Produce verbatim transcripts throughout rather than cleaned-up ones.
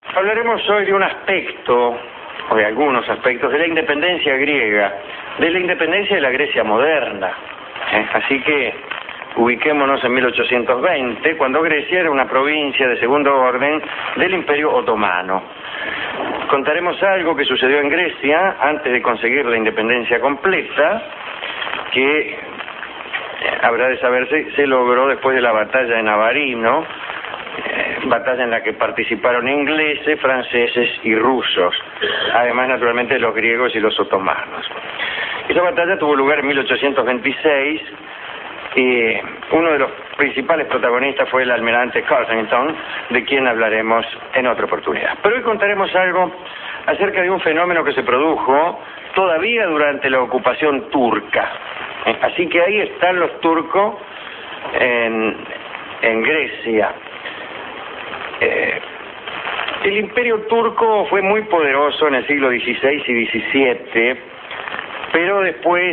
Hablaremos hoy de un aspecto, o de algunos aspectos, de la independencia griega, de la independencia de la Grecia moderna. ¿Eh? Así que ubiquémonos en mil ochocientos veinte, cuando Grecia era una provincia de segundo orden del Imperio Otomano. Contaremos algo que sucedió en Grecia antes de conseguir la independencia completa, que habrá de saberse, se logró después de la batalla de Navarino, eh, batalla en la que participaron ingleses, franceses y rusos, además naturalmente de los griegos y los otomanos. Esa batalla tuvo lugar en mil ochocientos veintiséis y uno de los principales protagonistas fue el almirante Carrington, de quien hablaremos en otra oportunidad. Pero hoy contaremos algo acerca de un fenómeno que se produjo todavía durante la ocupación turca. Así que ahí están los turcos en, en Grecia. Eh, el imperio turco fue muy poderoso en el siglo dieciséis y diecisiete, pero después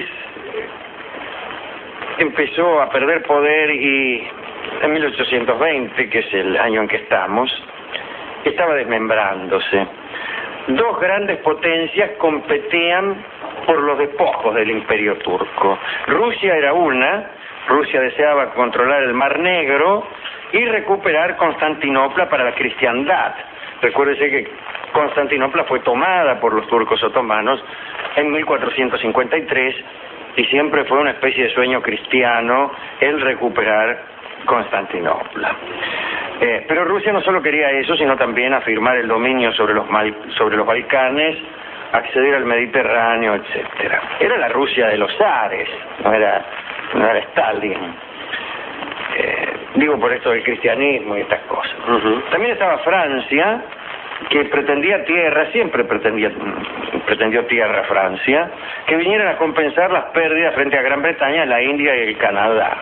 empezó a perder poder y en mil ochocientos veinte, que es el año en que estamos, estaba desmembrándose. Dos grandes potencias competían por los despojos del imperio turco. Rusia era una, Rusia deseaba controlar el Mar Negro y recuperar Constantinopla para la cristiandad. Recuérdese que Constantinopla fue tomada por los turcos otomanos en mil cuatrocientos cincuenta y tres y siempre fue una especie de sueño cristiano el recuperar Constantinopla. Eh, pero Rusia no solo quería eso, sino también afirmar el dominio sobre los, Mal, sobre los Balcanes, acceder al Mediterráneo, etcétera. Era la Rusia de los zares, no era, no era Stalin. Eh, digo por esto del cristianismo y estas cosas. Uh-huh. También estaba Francia, que pretendía tierra, siempre pretendía, pretendió tierra Francia, que vinieran a compensar las pérdidas frente a Gran Bretaña, la India y el Canadá.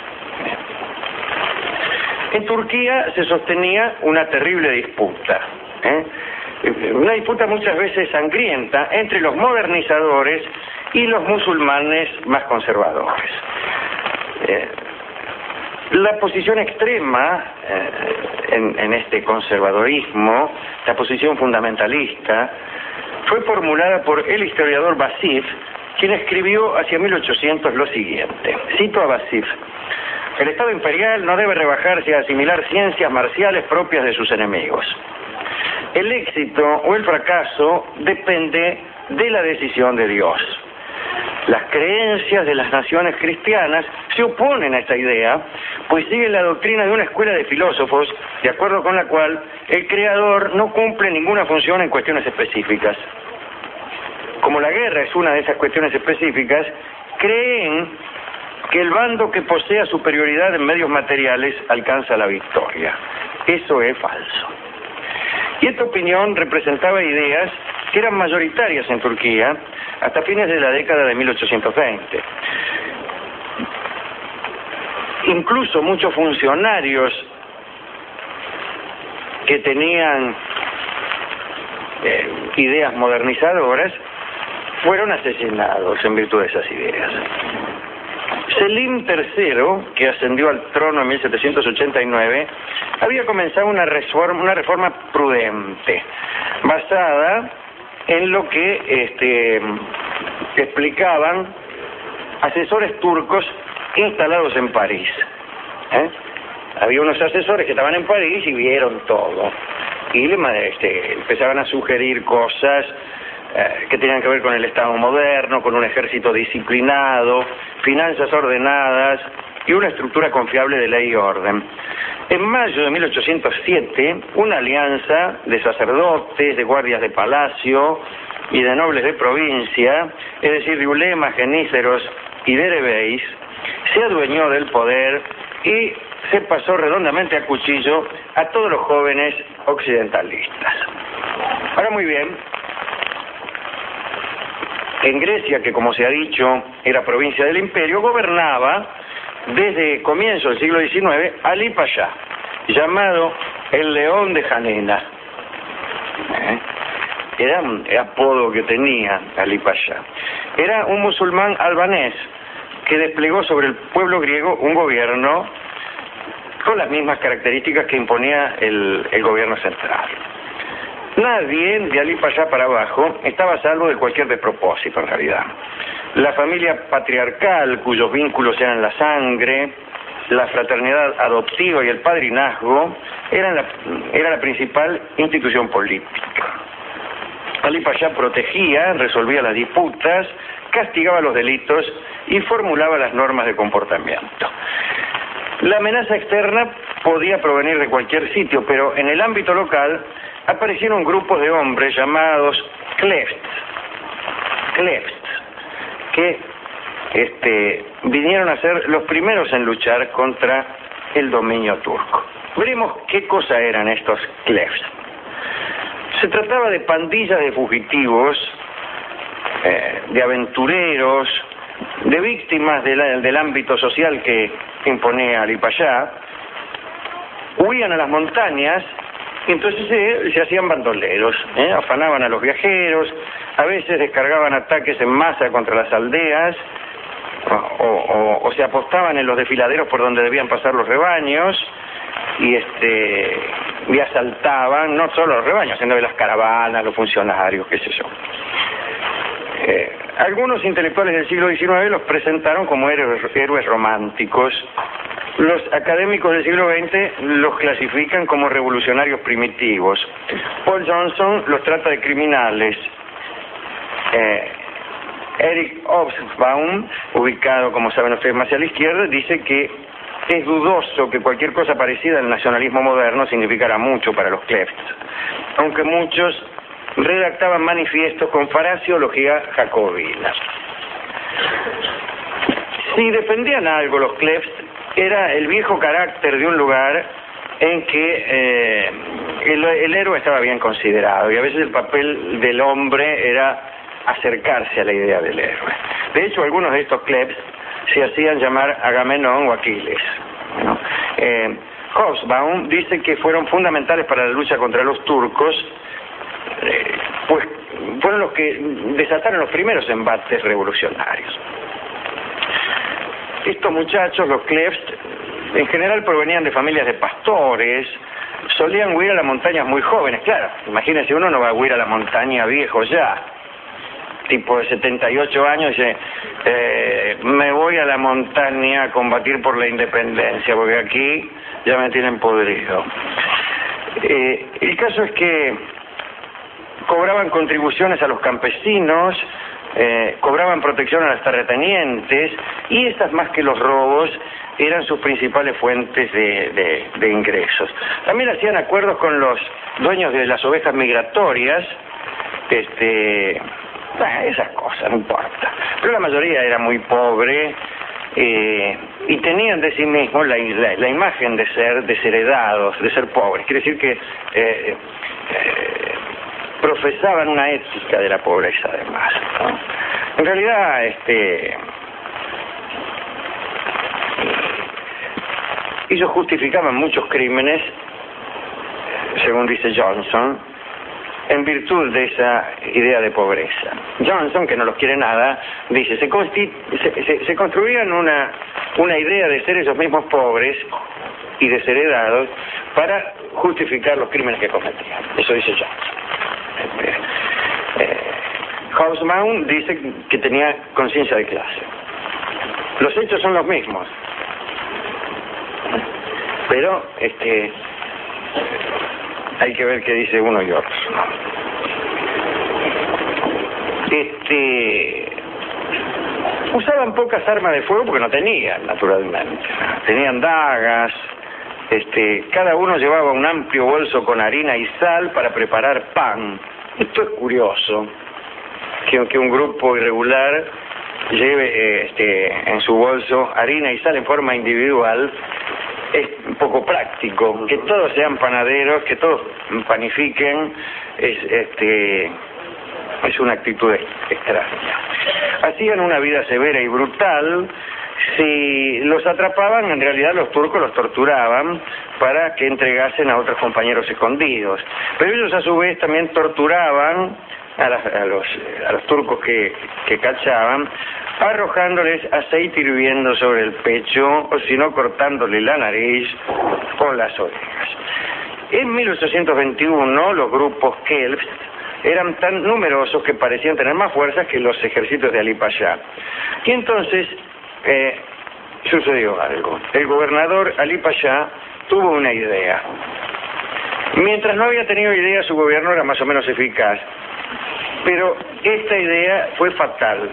En Turquía se sostenía una terrible disputa, ¿eh? una disputa muchas veces sangrienta entre los modernizadores y los musulmanes más conservadores. Eh, la posición extrema eh, en, en este conservadorismo, la posición fundamentalista, fue formulada por el historiador Vasif, quien escribió hacia mil ochocientos lo siguiente. Cito a Vasif: el Estado imperial no debe rebajarse a asimilar ciencias marciales propias de sus enemigos. El éxito o el fracaso depende de la decisión de Dios. Las creencias de las naciones cristianas se oponen a esta idea, pues siguen la doctrina de una escuela de filósofos, de acuerdo con la cual el Creador no cumple ninguna función en cuestiones específicas. Como la guerra es una de esas cuestiones específicas, creen que el bando que posea superioridad en medios materiales alcanza la victoria. Eso es falso. Y esta opinión representaba ideas que eran mayoritarias en Turquía hasta fines de la década de mil ochocientos veinte. Incluso muchos funcionarios que tenían eh, ideas modernizadoras fueron asesinados en virtud de esas ideas. Selim tercero, que ascendió al trono en mil setecientos ochenta y nueve, había comenzado una reforma, una reforma prudente, basada en lo que este, explicaban asesores turcos instalados en París. ¿Eh? Había unos asesores que estaban en París y vieron todo. Y le, este, empezaban a sugerir cosas eh, que tenían que ver con el Estado moderno, con un ejército disciplinado, finanzas ordenadas y una estructura confiable de ley y orden. En mayo de mil ochocientos siete, una alianza de sacerdotes, de guardias de palacio y de nobles de provincia, es decir, de ulemas, geníceros y derebeis, se adueñó del poder y se pasó redondamente a cuchillo a todos los jóvenes occidentalistas. Ahora, muy bien, en Grecia, que como se ha dicho era provincia del imperio, gobernaba desde comienzo del siglo diecinueve Ali Pasha, llamado el León de Janena. ¿Eh? Era un apodo que tenía Ali Pasha. Era un musulmán albanés que desplegó sobre el pueblo griego un gobierno con las mismas características que imponía el, el gobierno central. Nadie de Ali Pasha para abajo estaba a salvo de cualquier despropósito, en realidad. La familia patriarcal, cuyos vínculos eran la sangre, la fraternidad adoptiva y el padrinazgo, eran la, era la principal institución política. Ali Pasha protegía, resolvía las disputas, castigaba los delitos y formulaba las normas de comportamiento. La amenaza externa podía provenir de cualquier sitio, pero en el ámbito local aparecieron grupos de hombres llamados klefts, klefts, que este, vinieron a ser los primeros en luchar contra el dominio turco. Veremos qué cosa eran estos klefts. Se trataba de pandillas de fugitivos, eh, de aventureros, de víctimas de la, del ámbito social que imponía Ali Pasha. Huían a las montañas y entonces se, se hacían bandoleros, ¿eh? afanaban a los viajeros, a veces descargaban ataques en masa contra las aldeas, o, o, o se apostaban en los desfiladeros por donde debían pasar los rebaños, y este y asaltaban no solo los rebaños, sino de las caravanas, los funcionarios, qué sé yo. Eh, algunos intelectuales del siglo diecinueve los presentaron como héroes, héroes románticos. Los académicos del siglo veinte los clasifican como revolucionarios primitivos. Paul Johnson los trata de criminales. Eh, Eric Hobsbawm, ubicado, como saben ustedes, más hacia la izquierda, dice que es dudoso que cualquier cosa parecida al nacionalismo moderno significara mucho para los klefts, aunque muchos redactaban manifiestos con fraseología jacobina. Si defendían algo los klefts, era el viejo carácter de un lugar en que eh, el, el héroe estaba bien considerado, y a veces el papel del hombre era acercarse a la idea del héroe. De hecho, algunos de estos klefts se hacían llamar Agamenón o Aquiles, ¿no? Eh, Hobsbawm dice que fueron fundamentales para la lucha contra los turcos, eh, pues fueron los que desataron los primeros embates revolucionarios. Estos muchachos, los klefts, en general provenían de familias de pastores, solían huir a las montañas muy jóvenes. Claro, imagínense, uno no va a huir a la montaña viejo ya, tipo de setenta y ocho años, y dice, eh, me voy a la montaña a combatir por la independencia, porque aquí ya me tienen podrido. Eh, el caso es que cobraban contribuciones a los campesinos, eh, cobraban protección a las terratenientes, y estas, más que los robos, eran sus principales fuentes de, de, de ingresos. También hacían acuerdos con los dueños de las ovejas migratorias, este... Bueno, esas cosas, no importa. Pero la mayoría era muy pobre, eh, y tenían de sí mismos la, la, la imagen de ser desheredados, de ser pobres. Quiere decir que eh, eh, profesaban una ética de la pobreza, además, ¿no? En realidad, este, ellos justificaban muchos crímenes, según dice Johnson, en virtud de esa idea de pobreza. Johnson, que no los quiere nada, dice, se, se, se, se construían una, una idea de ser ellos mismos pobres y desheredados para justificar los crímenes que cometían. Eso dice Johnson. Este, eh, Hobsbawm dice que tenía conciencia de clase. Los hechos son los mismos, pero este hay que ver qué dice uno y otro. Este, usaban pocas armas de fuego porque no tenían, naturalmente. Tenían dagas. Este, cada uno llevaba un amplio bolso con harina y sal para preparar pan. Esto es curioso, que aunque un grupo irregular lleve este, en su bolso harina y sal en forma individual, es un poco práctico. Que todos sean panaderos, que todos panifiquen, es, este, es una actitud extraña. Hacían una vida severa y brutal. Si los atrapaban, en realidad los turcos los torturaban para que entregasen a otros compañeros escondidos. Pero ellos a su vez también torturaban a, las, a, los, a los turcos que, que cachaban, arrojándoles aceite hirviendo sobre el pecho, o si no, cortándole la nariz o las orejas. En mil ochocientos veintiuno los grupos Kelft eran tan numerosos que parecían tener más fuerzas que los ejércitos de Ali Pasha. Y entonces eh, sucedió algo. El gobernador Ali Pasha tuvo una idea. Mientras no había tenido idea, su gobierno era más o menos eficaz. Pero esta idea fue fatal.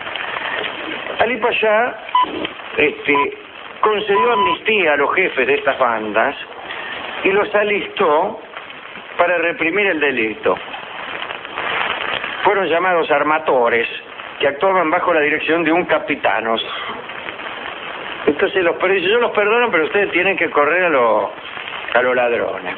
Ali Pasha este, concedió amnistía a los jefes de estas bandas y los alistó para reprimir el delito. Fueron llamados armatores, que actuaban bajo la dirección de un capitanos. Entonces los yo los perdono, pero ustedes tienen que correr a los a los ladrones.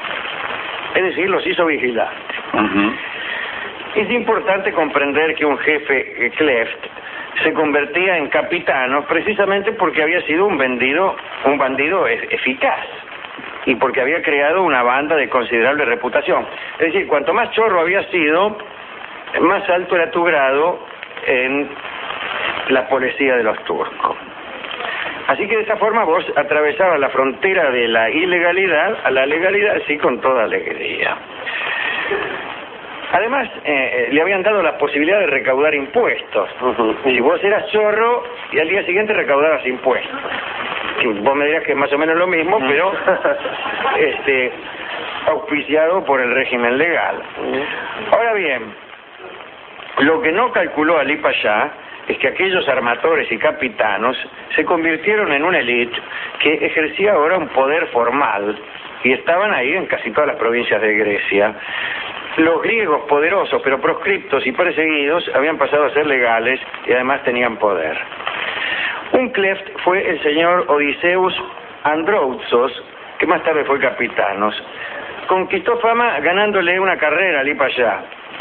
Es decir, los hizo vigilantes. Uh-huh. Es importante comprender que un jefe Cleft se convertía en capitano precisamente porque había sido un vendido, un bandido eficaz y porque había creado una banda de considerable reputación. Es decir, cuanto más chorro había sido, más alto era tu grado en la policía de los turcos. Así que de esta forma vos atravesabas la frontera de la ilegalidad a la legalidad, sí, con toda alegría. Además, eh, le habían dado la posibilidad de recaudar impuestos. Uh-huh. Si vos eras chorro, y al día siguiente recaudabas impuestos. Vos me dirás que es más o menos lo mismo, uh-huh, pero este, auspiciado por el régimen legal. Uh-huh. Ahora bien, lo que no calculó Ali Pasha es que aquellos armatores y capitanos se convirtieron en una élite que ejercía ahora un poder formal y estaban ahí en casi todas las provincias de Grecia. Los griegos poderosos pero proscriptos y perseguidos habían pasado a ser legales y además tenían poder. Un Cleft fue el señor Odiseus Androutsos, que más tarde fue capitanos. Conquistó fama ganándole una carrera a Ali Pasha.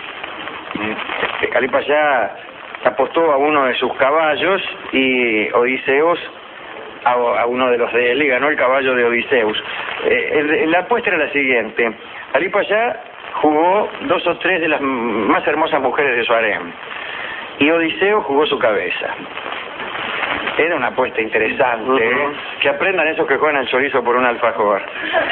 Ali Pasha apostó a uno de sus caballos y Odiseus a, a uno de los de él y ganó el caballo de Odiseus. Eh, el, la apuesta era la siguiente: Ali Pasha jugó dos o tres de las más hermosas mujeres de su harem y Odiseo jugó su cabeza. Era una apuesta interesante, uh-huh, ¿eh? Que aprendan esos que juegan al chorizo por un alfajor.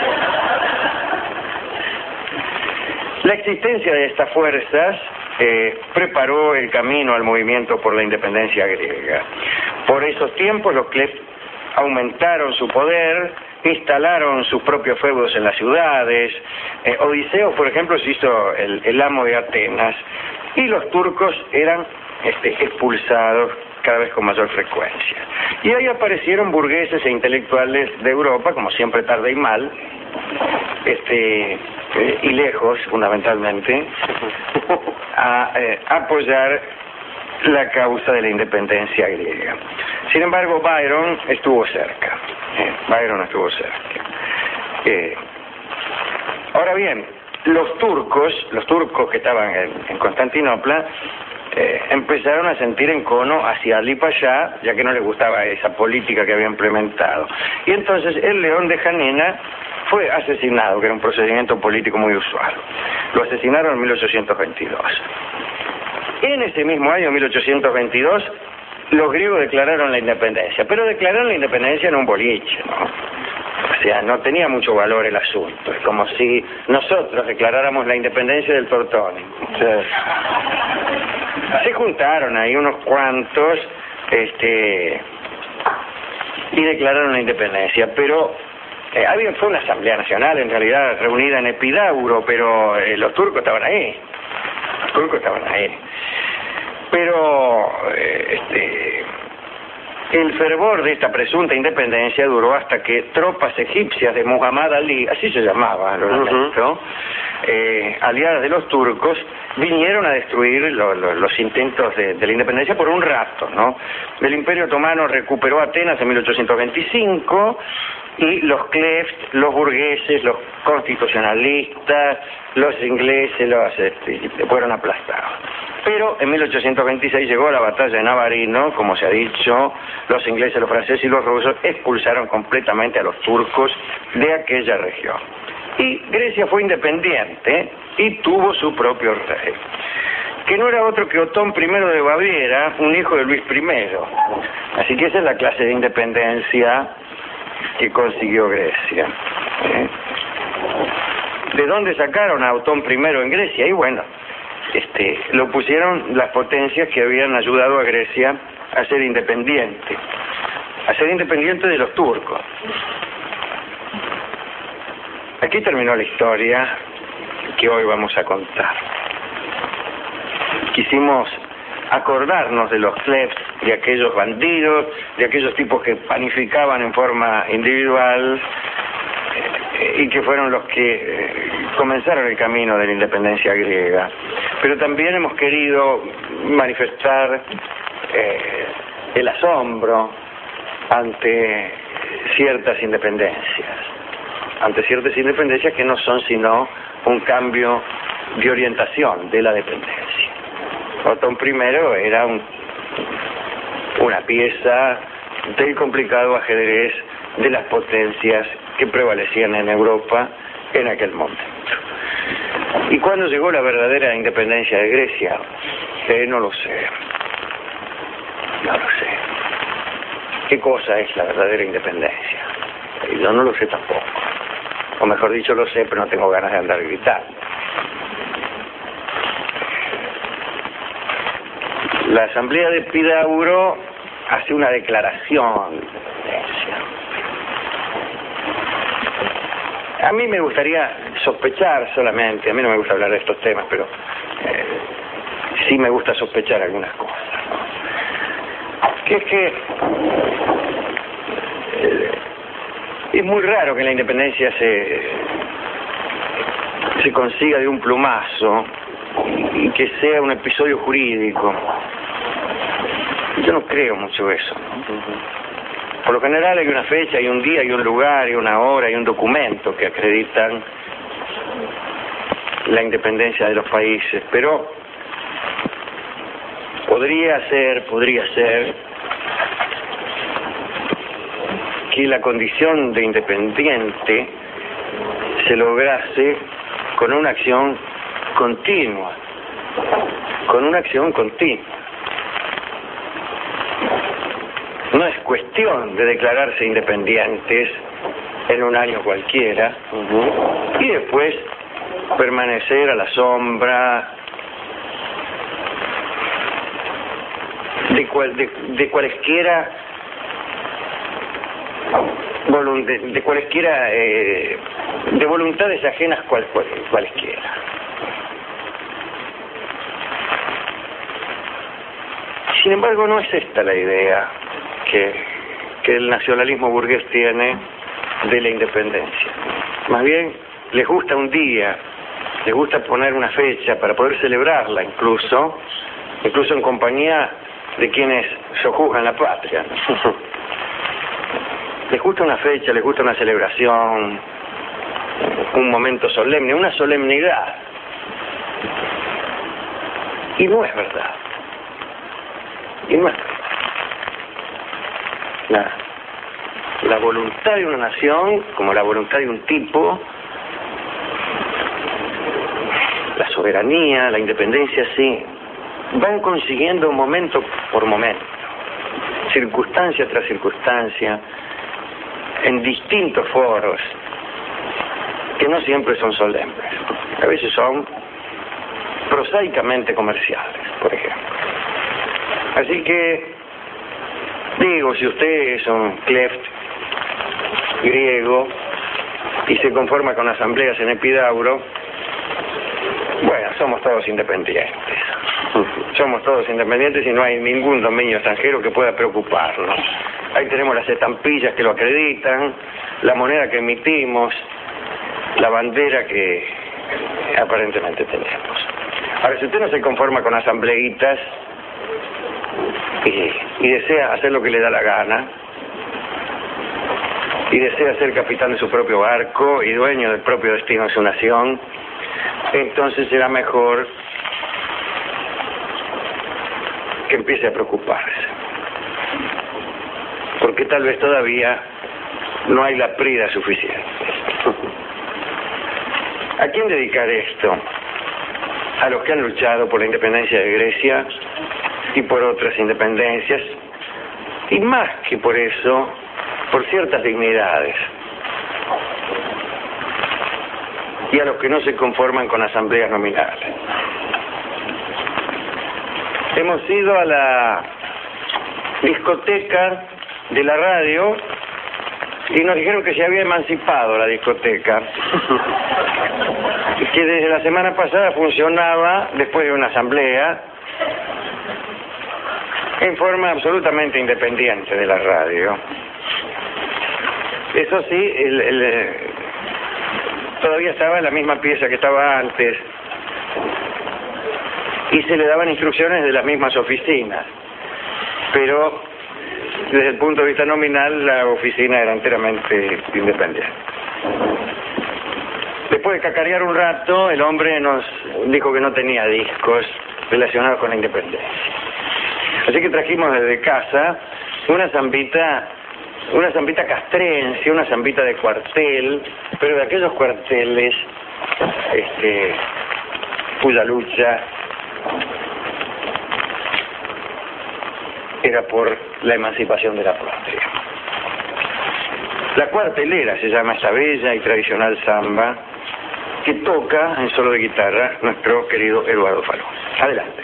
La existencia de estas fuerzas eh, preparó el camino al movimiento por la independencia griega. Por esos tiempos los Cleft aumentaron su poder, instalaron sus propios feudos en las ciudades. eh, Odiseo, por ejemplo, se hizo el, el amo de Atenas y los turcos eran este, expulsados cada vez con mayor frecuencia. Y ahí aparecieron burgueses e intelectuales de Europa, como siempre tarde y mal, este eh, y lejos, fundamentalmente, a eh, apoyar la causa de la independencia griega. Sin embargo, Byron estuvo cerca. Eh, Byron estuvo cerca. Eh, ahora bien, los turcos, los turcos que estaban en, en Constantinopla, eh, empezaron a sentir encono hacia Ali Pasha, ya que no les gustaba esa política que había implementado. Y entonces el león de Janina fue asesinado, que era un procedimiento político muy usual. Lo asesinaron en mil ochocientos veintidós. En ese mismo año, mil ochocientos veintidós, los griegos declararon la independencia, pero declararon la independencia en un boliche, ¿no? O sea, no tenía mucho valor el asunto. Es como si nosotros declaráramos la independencia del Tortoni. O sea, se juntaron ahí unos cuantos este, y declararon la independencia, pero eh, había, fue una asamblea nacional en realidad reunida en Epidauro, pero eh, los turcos estaban ahí. Los turcos estaban ahí. Pero eh, este, el fervor de esta presunta independencia duró hasta que tropas egipcias de Muhammad Ali, así se llamaba, lo lamento, uh-huh, eh, aliadas de los turcos, vinieron a destruir lo, lo, los intentos de, de la independencia por un rato, ¿no? El Imperio Otomano recuperó Atenas en mil ochocientos veinticinco y los Cleft, los burgueses, los constitucionalistas, los ingleses, los este, fueron aplastados. Pero en mil ochocientos veintiséis llegó la batalla de Navarino, como se ha dicho, los ingleses, los franceses y los rusos expulsaron completamente a los turcos de aquella región. Y Grecia fue independiente y tuvo su propio rey, que no era otro que Otón primero de Baviera, un hijo de Luis primero. Así que esa es la clase de independencia que consiguió Grecia. ¿Eh? ¿de dónde sacaron a Otón primero en Grecia? Y bueno, este, lo pusieron las potencias que habían ayudado a Grecia a ser independiente, a ser independiente de los turcos. Aquí terminó la historia que hoy vamos a contar. Quisimos acordarnos de los klebs, de aquellos bandidos, de aquellos tipos que panificaban en forma individual eh, y que fueron los que eh, comenzaron el camino de la independencia griega. Pero también hemos querido manifestar eh, el asombro ante ciertas independencias, ante ciertas independencias que no son sino un cambio de orientación de la dependencia. Otón primero era un, una pieza del complicado ajedrez de las potencias que prevalecían en Europa en aquel momento. ¿Y cuándo llegó la verdadera independencia de Grecia? Eh, no lo sé. No lo sé. ¿Qué cosa es la verdadera independencia? Yo no lo sé tampoco. O mejor dicho, lo sé, pero no tengo ganas de andar gritando. La asamblea de Epidauro hace una declaración de independencia. A mí me gustaría sospechar solamente, a mí no me gusta hablar de estos temas, pero eh, sí me gusta sospechar algunas cosas, ¿no? Que es que eh, es muy raro que la independencia se, se consiga de un plumazo y que sea un episodio jurídico. Yo no creo mucho eso, ¿no? Por lo general hay una fecha, hay un día, hay un lugar, hay una hora, hay un documento que acreditan la independencia de los países, pero podría ser, podría ser que la condición de independiente se lograse con una acción continua, con una acción continua. No es cuestión de declararse independientes en un año cualquiera uh-huh. y después permanecer a la sombra de, cual, de, de cualesquiera de, de cualesquiera eh, de voluntades ajenas cual, cual, cualesquiera. Sin embargo, no es esta la idea que, que el nacionalismo burgués tiene de la independencia. Más bien, les gusta un día, les gusta poner una fecha para poder celebrarla incluso, incluso en compañía de quienes sojuzgan la patria. Les gusta una fecha, les gusta una celebración, un momento solemne, una solemnidad. Y no es verdad. Y no es verdad. La, la voluntad de una nación, como la voluntad de un tipo, la soberanía, la independencia, sí, van consiguiendo momento por momento, circunstancia tras circunstancia, en distintos foros, que no siempre son solemnes, a veces son prosaicamente comerciales, por ejemplo. Así que, digo, si usted es un kleft griego y se conforma con asambleas en Epidauro, bueno, somos todos independientes. Somos todos independientes y no hay ningún dominio extranjero que pueda preocuparnos. Ahí tenemos las estampillas que lo acreditan, la moneda que emitimos, la bandera que aparentemente tenemos. Ahora, si usted no se conforma con asambleitas y, y desea hacer lo que le da la gana, y desea ser capitán de su propio barco y dueño del propio destino de su nación, entonces será mejor que empiece a preocuparse, porque tal vez todavía no hay la prida suficiente. ¿A quién dedicar esto? A los que han luchado por la independencia de Grecia y por otras independencias, y más que por eso, por ciertas dignidades. y a los que no se conforman con asambleas nominales. Hemos ido a la discoteca de la radio y nos dijeron que se había emancipado la discoteca, que desde la semana pasada funcionaba después de una asamblea en forma absolutamente independiente de la radio. Eso sí, el, el, todavía estaba en la misma pieza que estaba antes y se le daban instrucciones de las mismas oficinas, pero desde el punto de vista nominal la oficina era enteramente independiente. Después de cacarear un rato, el hombre nos dijo que no tenía discos relacionados con la independencia. Así que trajimos desde casa una zambita, una zambita castrense, una zambita de cuartel, pero de aquellos cuarteles este, cuya lucha era por la emancipación de la patria. La cuartelera se llama esta bella y tradicional samba que toca en solo de guitarra nuestro querido Eduardo Falú. Adelante.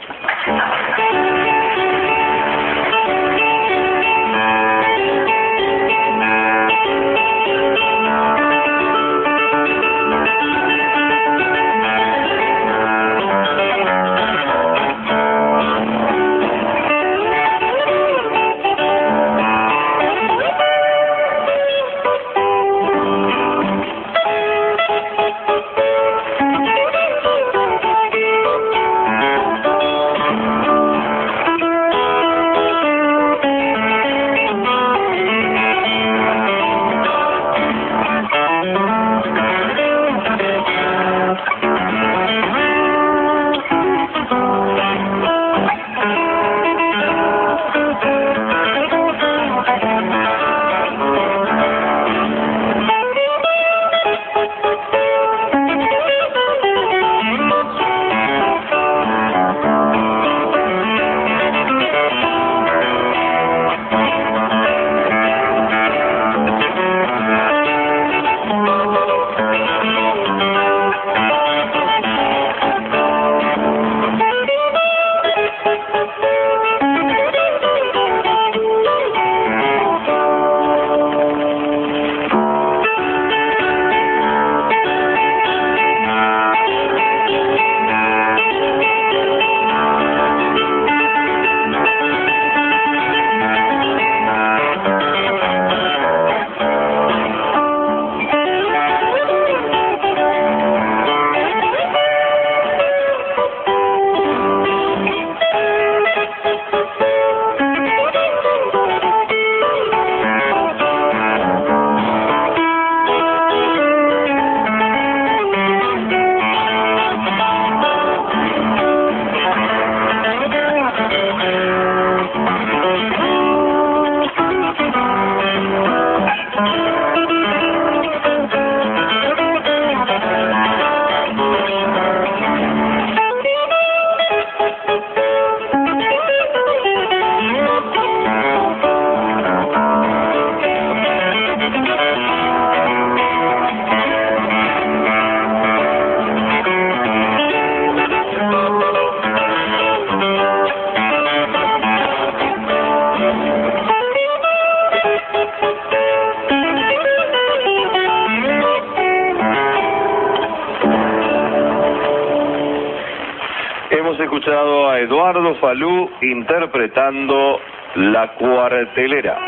Hemos escuchado a Eduardo Falú interpretando La Cuartelera.